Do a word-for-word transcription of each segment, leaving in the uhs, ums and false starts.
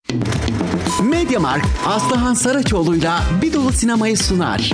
Mediamarkt, Aslıhan Saraçoğlu'yla Bir Dolu Sinemayı sunar.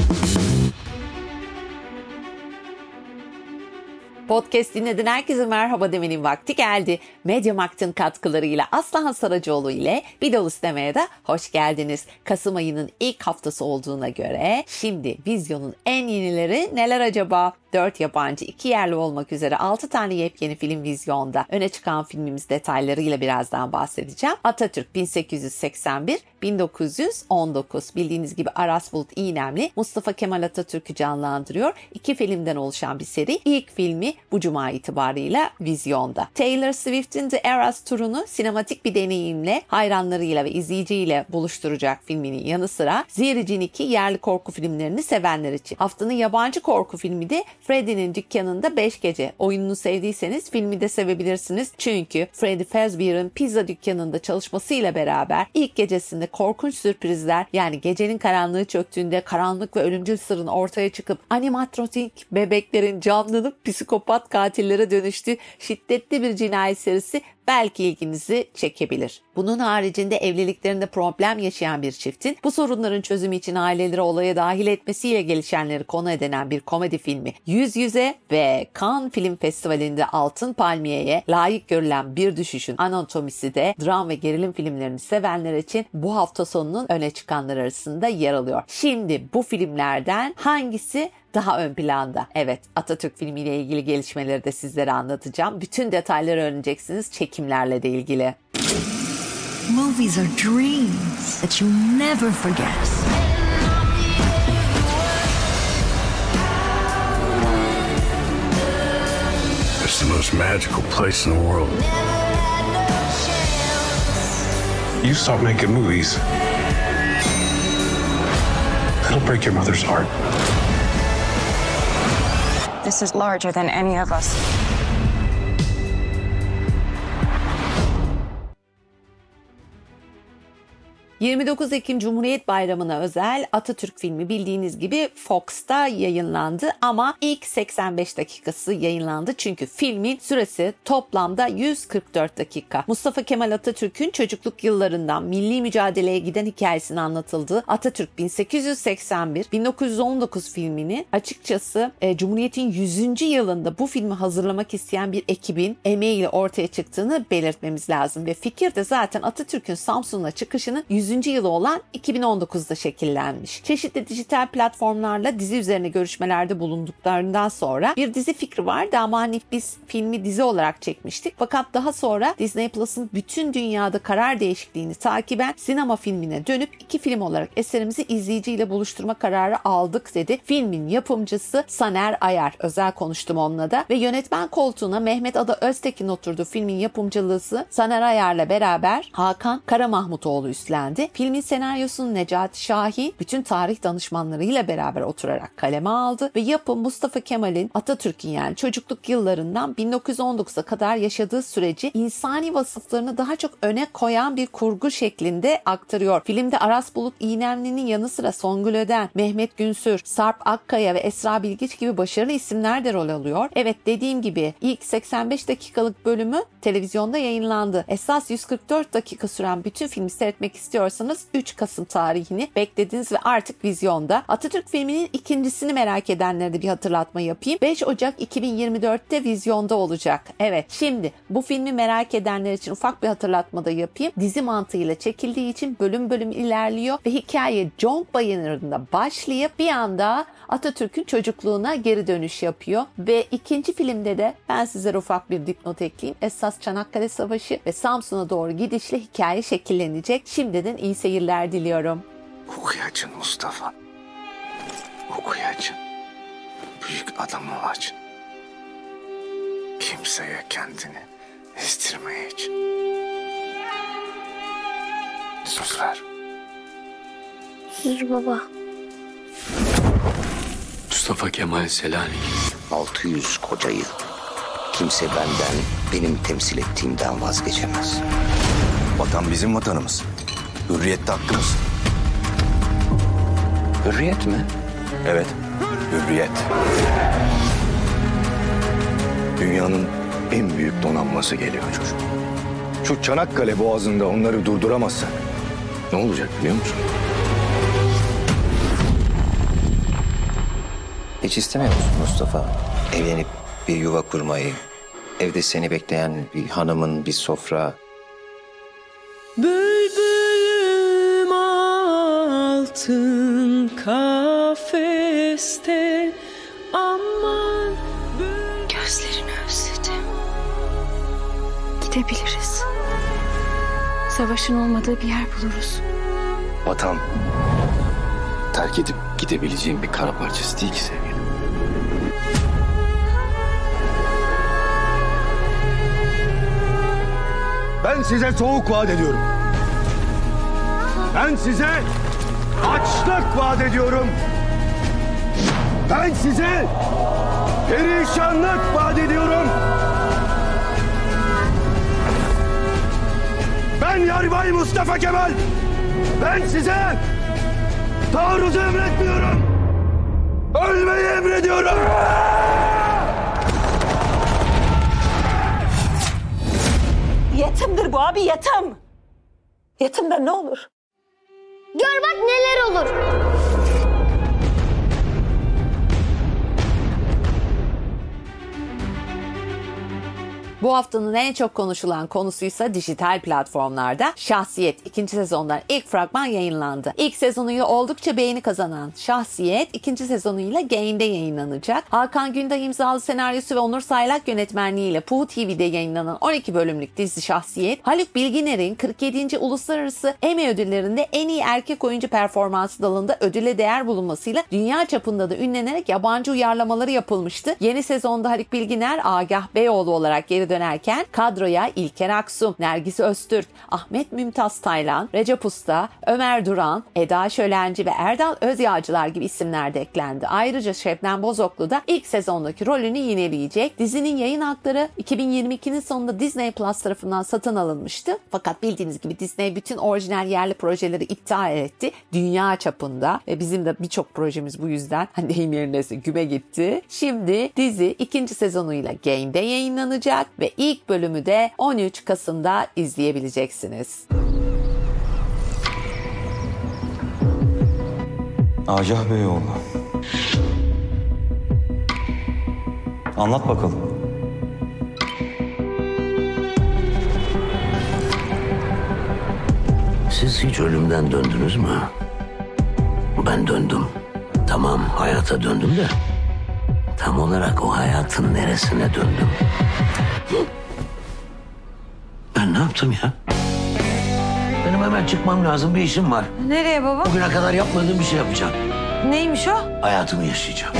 Podcast dinleden herkese merhaba demenin vakti geldi. Mediamarkt'ın katkılarıyla Aslıhan Saraçoğlu ile Bir Dolu Sinema'ya da hoş geldiniz. Kasım ayının ilk haftası olduğuna göre şimdi vizyonun en yenileri neler acaba? dört yabancı, iki yerli olmak üzere altı tane yepyeni film vizyonda. Öne çıkan filmimiz detaylarıyla birazdan bahsedeceğim. Atatürk bin sekiz yüz seksen bir bin dokuz yüz on dokuz. Bildiğiniz gibi Aras Bulut İynemli Mustafa Kemal Atatürk'ü canlandırıyor. İki filmden oluşan bir seri. İlk filmi bu cuma itibarıyla vizyonda. Taylor Swift'in The Eras turunu sinematik bir deneyimle hayranlarıyla ve izleyiciyle buluşturacak filminin yanı sıra Ziyeri iki yerli korku filmlerini sevenler için. Haftanın yabancı korku filmi de Freddy'nin Dükkanı'nda beş Gece. Oyununu sevdiyseniz filmi de sevebilirsiniz. Çünkü Freddy Fazbear'ın pizza dükkanında çalışmasıyla beraber ilk gecesinde korkunç sürprizler, yani gecenin karanlığı çöktüğünde karanlık ve ölümcül sırrın ortaya çıkıp animatronik bebeklerin canlanıp psikopat katillere dönüştüğü şiddetli bir cinayet serisi belki ilginizi çekebilir. Bunun haricinde evliliklerinde problem yaşayan bir çiftin bu sorunların çözümü için aileleri olaya dahil etmesiyle gelişenleri konu edinen bir komedi filmi Yüz Yüze ve Cannes Film Festivali'nde Altın Palmiye'ye layık görülen Bir Düşüşün Anatomisi de dram ve gerilim filmlerini sevenler için bu hafta sonunun öne çıkanlar arasında yer alıyor. Şimdi bu filmlerden hangisi daha ön planda? Evet, Atatürk filmiyle ilgili gelişmeleri de sizlere anlatacağım. Bütün detayları öğreneceksiniz çekimlerle de ilgili. Movies are dreams that you never forget. It's the most magical place in the world. You stop making movies, it'll break your mother's heart. This is larger than any of us. yirmi dokuz Ekim Cumhuriyet Bayramı'na özel Atatürk filmi bildiğiniz gibi Fox'ta yayınlandı ama ilk seksen beş dakikası yayınlandı çünkü filmin süresi toplamda yüz kırk dört dakika. Mustafa Kemal Atatürk'ün çocukluk yıllarından milli mücadeleye giden hikayesini anlatıldığı Atatürk bin sekiz yüz seksen bir bin dokuz yüz on dokuz filmini açıkçası e, Cumhuriyet'in yüzüncü yılında bu filmi hazırlamak isteyen bir ekibin emeğiyle ortaya çıktığını belirtmemiz lazım ve fikir de zaten Atatürk'ün Samsun'a çıkışının yüzüncü yılı olan iki bin on dokuzda şekillenmiş. Çeşitli dijital platformlarla dizi üzerine görüşmelerde bulunduklarından sonra bir dizi fikri vardı ama hani biz filmi dizi olarak çekmiştik. Fakat daha sonra Disney Plus'ın bütün dünyada karar değişikliğini takiben sinema filmine dönüp iki film olarak eserimizi izleyiciyle buluşturma kararı aldık dedi. Filmin yapımcısı Saner Ayar. Özel konuştum onunla da ve yönetmen koltuğuna Mehmet Ada Öztekin oturdu. Filmin yapımcılığı Saner Ayar'la beraber Hakan Karamahmutoğlu üstlendi. Filmin senaryosunu Necati Şahin bütün tarih danışmanlarıyla beraber oturarak kaleme aldı ve yapım Mustafa Kemal'in Atatürk'ün yani çocukluk yıllarından bin dokuz yüz on dokuza kadar yaşadığı süreci insani vasıflarını daha çok öne koyan bir kurgu şeklinde aktarıyor. Filmde Aras Bulut İynemli'nin yanı sıra Songül Öden, Mehmet Günsür, Sarp Akkaya ve Esra Bilgiç gibi başarılı isimler de rol alıyor. Evet, dediğim gibi ilk seksen beş dakikalık bölümü televizyonda yayınlandı. Esas yüz kırk dört dakika süren bütün filmi seyretmek istiyorsanız üç Kasım tarihini beklediniz ve artık vizyonda. Atatürk filminin ikincisini merak edenlere de bir hatırlatma yapayım. beş Ocak iki bin yirmi dörtte vizyonda olacak. Evet, şimdi bu filmi merak edenler için ufak bir hatırlatma da yapayım. Dizi mantığıyla çekildiği için bölüm bölüm ilerliyor ve hikaye John Bayınır'ında başlayıp bir anda Atatürk'ün çocukluğuna geri dönüş yapıyor ve ikinci filmde de ben sizlere ufak bir dipnot ekleyeyim. Esas Çanakkale Savaşı ve Samsun'a doğru gidişle hikaye şekillenecek. Şimdiden iyi seyirler diliyorum. Okuyacın Mustafa. Okuyacın. Büyük adam olacın. Kimseye kendini estirmeyeceksin. Söz ver. Söz baba. Mustafa Kemal Selanik. altı yüz koca yıl. Kimse benden, benim temsil ettiğimden vazgeçemez. Vatan bizim vatanımız. Hürriyette hakkımız. Hürriyet mi? Evet, hürriyet. Dünyanın en büyük donanması geliyor çocuk. Şu Çanakkale Boğazı'nda onları durduramazsak ne olacak biliyor musun? Hiç istemiyor musun Mustafa? Evlenip bir yuva kurmayı, evde seni bekleyen bir hanımın, bir sofra. Bülbülüm altın kafeste, aman bül... Gözlerini özledim. Gidebiliriz. Savaşın olmadığı bir yer buluruz. Vatan. Terk edip gidebileceğim bir kara parçası değil ki sevgilim. Ben size soğuk vaat ediyorum. Ben size açlık vaat ediyorum. Ben size perişanlık vaat ediyorum. Ben Yarbay Mustafa Kemal. Ben size taarruzu emretmiyorum. Ölmeyi emrediyorum. Yetimdir bu abi, yetim. Yetimden ne olur? Gör bak neler olur. Bu haftanın en çok konuşulan konusuysa dijital platformlarda Şahsiyet ikinci sezondan ilk fragman yayınlandı. İlk sezonuyla oldukça beğeni kazanan Şahsiyet ikinci sezonuyla Gain'de yayınlanacak. Hakan Günday imzalı senaryosu ve Onur Saylak yönetmenliğiyle Puhu T V'de yayınlanan on iki bölümlük dizi Şahsiyet, Haluk Bilginer'in kırk yedinci Uluslararası Emmy ödüllerinde en iyi erkek oyuncu performansı dalında ödüle değer bulunmasıyla dünya çapında da ünlenerek yabancı uyarlamaları yapılmıştı. Yeni sezonda Haluk Bilginer Agah Beyoğlu olarak geri dönerken kadroya İlker Aksu, Nergis Öztürk, Ahmet Mümtaz Taylan, Recep Usta, Ömer Duran, Eda Şölenci ve Erdal Özyağcılar gibi isimler de eklendi. Ayrıca Şebnem Bozoklu da ilk sezondaki rolünü yineleyecek. Dizinin yayın hakları iki bin yirmi ikinin sonunda Disney Plus tarafından satın alınmıştı. Fakat bildiğiniz gibi Disney bütün orijinal yerli projeleri iptal etti. Dünya çapında ve bizim de birçok projemiz bu yüzden hani deyim yerindeyse güme gitti. Şimdi dizi ikinci sezonuyla Gain'de yayınlanacak ve ilk bölümü de on üç Kasım'da izleyebileceksiniz. Agah Beyoğlu. Anlat bakalım. Siz hiç ölümden döndünüz mü? Ben döndüm. Tamam, hayata döndüm de tam olarak o hayatın neresine döndüm? Ben ne yaptım ya? Benim hemen çıkmam lazım, bir işim var. Nereye baba? Bugüne kadar yapmadığım bir şey yapacağım. Neymiş o? Hayatımı yaşayacağım.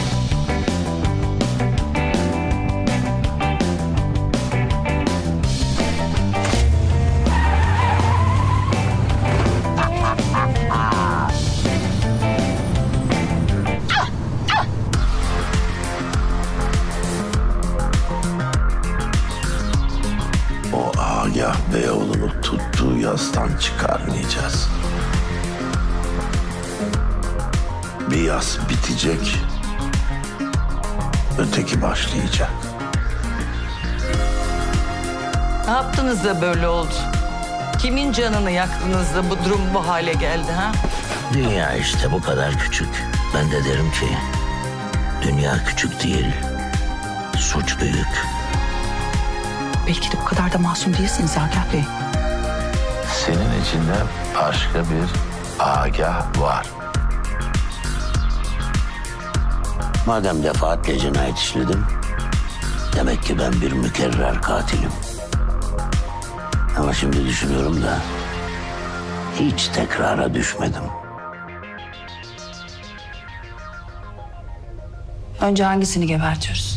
Agah Beyoğlu'nu tuttuğu yastan çıkarmayacağız. Bir yas bitecek, öteki başlayacak. Ne yaptınız da böyle oldu? Kimin canını yaktınız da bu durum bu hale geldi ha? Dünya işte bu kadar küçük. Ben de derim ki dünya küçük değil, suç büyük. Belki de bu kadar da masum değilsiniz Agah Bey. Senin içinde başka bir Agah var. Madem defaatle cinayet işledim, demek ki ben bir mükerrer katilim. Ama şimdi düşünüyorum da hiç tekrara düşmedim. Önce hangisini gebertiyoruz?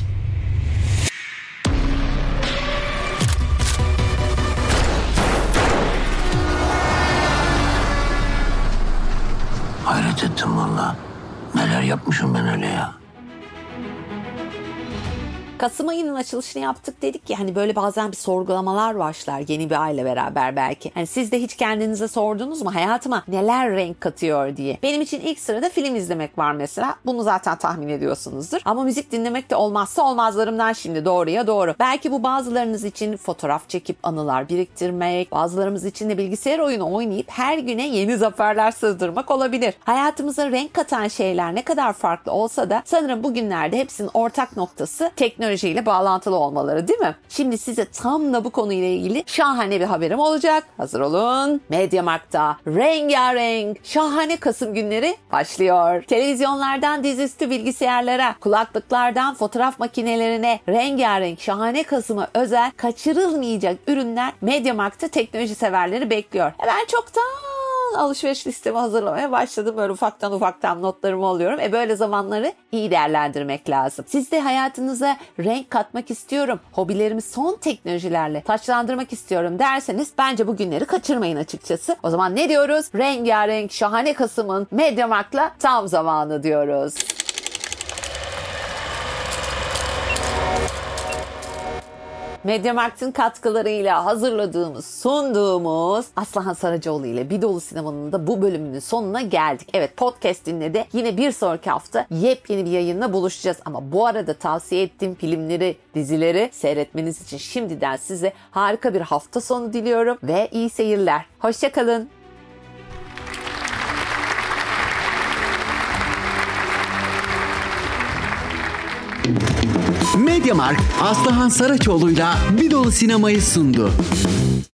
Hayret ettim vallahi. Neler yapmışım ben öyle ya. Kasım ayının açılışını yaptık dedik ki hani böyle bazen bir sorgulamalar başlar yeni bir aile beraber belki. Hani siz de hiç kendinize sordunuz mu hayatıma neler renk katıyor diye. Benim için ilk sırada film izlemek var mesela. Bunu zaten tahmin ediyorsunuzdur. Ama müzik dinlemek de olmazsa olmazlarımdan şimdi doğruya doğru. Belki bu bazılarınız için fotoğraf çekip anılar biriktirmek, bazılarımız için de bilgisayar oyunu oynayıp her güne yeni zaferler sığdırmak olabilir. Hayatımıza renk katan şeyler ne kadar farklı olsa da sanırım bugünlerde hepsinin ortak noktası teknolojiyle bağlantılı olmaları değil mi? Şimdi size tam da bu konuyla ilgili şahane bir haberim olacak. Hazır olun. Mediamarkt'ta rengarenk şahane Kasım günleri başlıyor. Televizyonlardan dizüstü bilgisayarlara, kulaklıklardan fotoğraf makinelerine rengarenk şahane Kasım'a özel kaçırılmayacak ürünler Mediamarkt'ta teknoloji severleri bekliyor. E ben çoktan alışveriş listemi hazırlamaya başladım. Böyle ufaktan ufaktan notlarımı alıyorum. E böyle zamanları iyi değerlendirmek lazım. Siz de hayatınıza renk katmak istiyorum, hobilerimi son teknolojilerle taçlandırmak istiyorum derseniz bence bu günleri kaçırmayın açıkçası. O zaman ne diyoruz? Rengarenk şahane Kasım'ın Mediamarkt'la tam zamanı diyoruz. Mediamarkt'ın katkılarıyla hazırladığımız, sunduğumuz Aslıhan Saracoğlu ile Bir Dolu Sinema'nın da bu bölümünün sonuna geldik. Evet, podcast'inle de yine bir sonraki hafta yepyeni bir yayınla buluşacağız. Ama bu arada tavsiye ettiğim filmleri, dizileri seyretmeniz için şimdiden size harika bir hafta sonu diliyorum ve iyi seyirler. Hoşça kalın. Mediamarkt Aslıhan Saraçoğlu'yla Bir Dolu Sinema'yı sundu.